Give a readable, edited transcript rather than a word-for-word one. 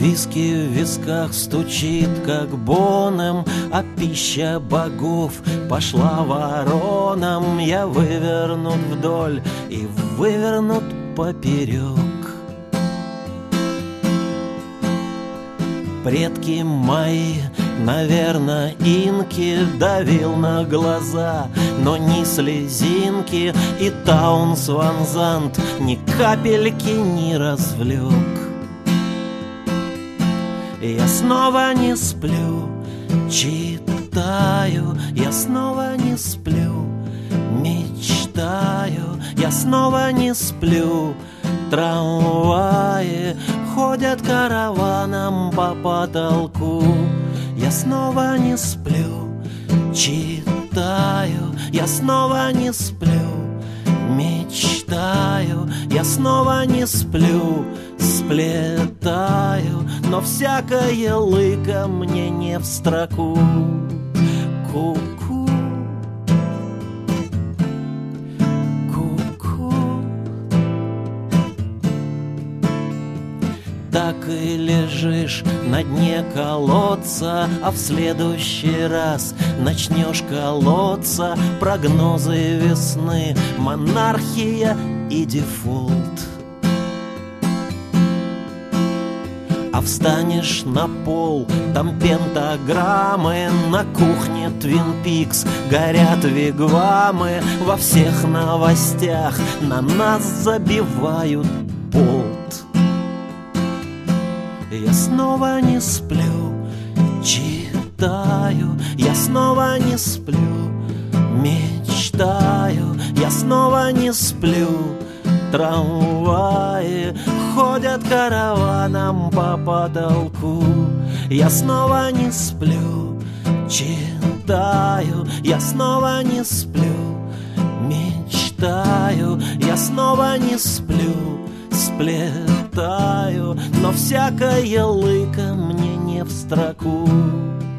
Виски в висках стучит, как боном, а пища богов пошла вороном. Я вывернут вдоль и вывернут поперек. Предки мои, наверно, инки, давил на глаза, но ни слезинки, и Таунс Ван Зант ни капельки не развлек. Я снова не сплю, читаю, я снова не сплю, мечтаю, я снова не сплю. Трамваи ходят караваном по потолку. Я снова не сплю, читаю, я снова не сплю, мечтаю, я снова не сплю, сплетаю, но всякое лыко мне не в строку. Ку-ку, ку-ку. Так и лежишь на дне колодца, а в следующий раз начнешь колоться. Прогнозы весны, монархия и дефолт. А встанешь на пол, там пентаграммы, на кухне Твин Пикс горят вигвамы. Во всех новостях на нас забивают болт. Я снова не сплю, читаю, я снова не сплю, мечтаю, я снова не сплю. Трамваи ходят караваном по потолку. Я снова не сплю, читаю, я снова не сплю, мечтаю, я снова не сплю, сплетаю, но всякое лыко мне не в строку.